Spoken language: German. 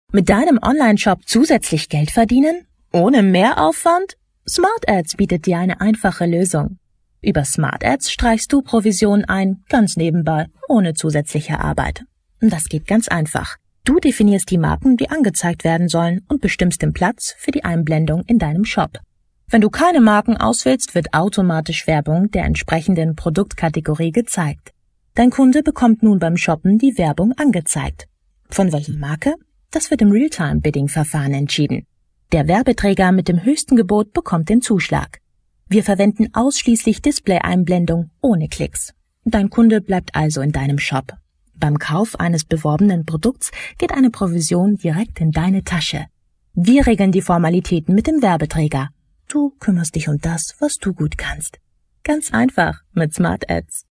Mit deinem Online-Shop zusätzlich Geld verdienen? Ohne Mehraufwand? Smart Ads bietet dir eine einfache Lösung. Über Smart Ads streichst du Provisionen ein, ganz nebenbei, ohne zusätzliche Arbeit. Das geht ganz einfach. Du definierst die Marken, die angezeigt werden sollen und bestimmst den Platz für die Einblendung in deinem Shop. Wenn du keine Marken auswählst, wird automatisch Werbung der entsprechenden Produktkategorie gezeigt. Dein Kunde bekommt nun beim Shoppen die Werbung angezeigt. Von welcher Marke? Das wird im Realtime-Bidding-Verfahren entschieden. Der Werbeträger mit dem höchsten Gebot bekommt den Zuschlag. Wir verwenden ausschließlich Display-Einblendung ohne Klicks. Dein Kunde bleibt also in deinem Shop. Beim Kauf eines beworbenen Produkts geht eine Provision direkt in deine Tasche. Wir regeln die Formalitäten mit dem Werbeträger. Du kümmerst dich um das, was du gut kannst. Ganz einfach mit Smart Ads.